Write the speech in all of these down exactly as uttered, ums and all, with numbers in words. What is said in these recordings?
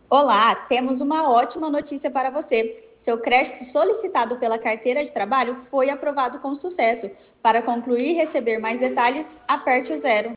Olá, temos uma ótima notícia para você. Seu crédito solicitado pela carteira de trabalho foi aprovado com sucesso. Para concluir e receber mais detalhes, aperte o zero.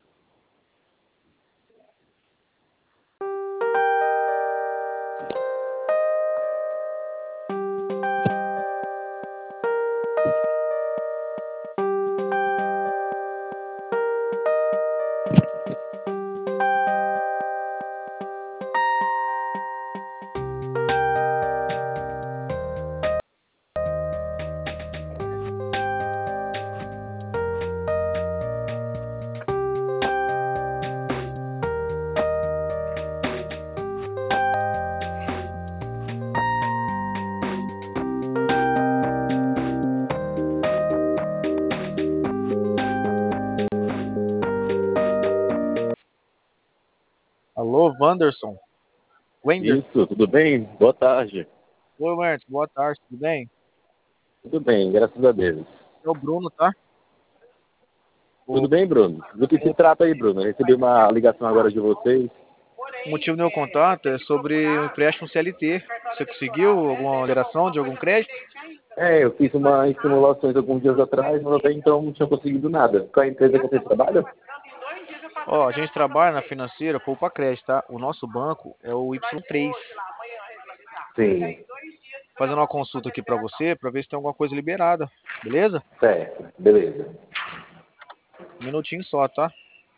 Alô, Wanderson? Wender? Isso, tudo bem? Boa tarde. Oi, Wender, boa tarde, tudo bem? Tudo bem, graças a Deus. É o Bruno, tá? Tudo O, bem, Bruno? Do que se o, trata aí, Bruno? Eu recebi uma ligação agora de vocês. o motivo do meu contato é sobre o empréstimo C L T. Você conseguiu alguma liberação de algum crédito? É, eu fiz uma simulações alguns dias atrás, mas até então não tinha conseguido nada. Qual é a empresa que vocês trabalham? Ó, a gente trabalha na financeira Poupa Crédito, tá? O nosso banco é o Y três. Sim, Fazendo uma consulta aqui pra você, pra ver se tem alguma coisa liberada, beleza? certo, beleza. Um minutinho só, tá?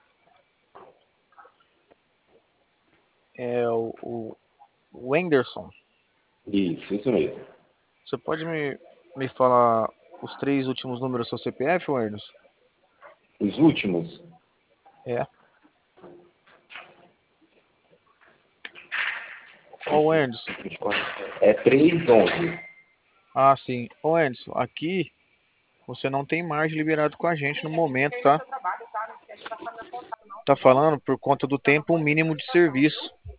É o, o, o Wenderson. Isso, isso mesmo. Você pode me, me falar os três últimos números do seu C P F, Wenderson? Os últimos? É. Ó, Wenderson. É três onze. Ah, sim. Ô, Anderson, aqui você não tem margem liberado com a gente no momento, tá? Tá falando por conta do tempo mínimo de serviço.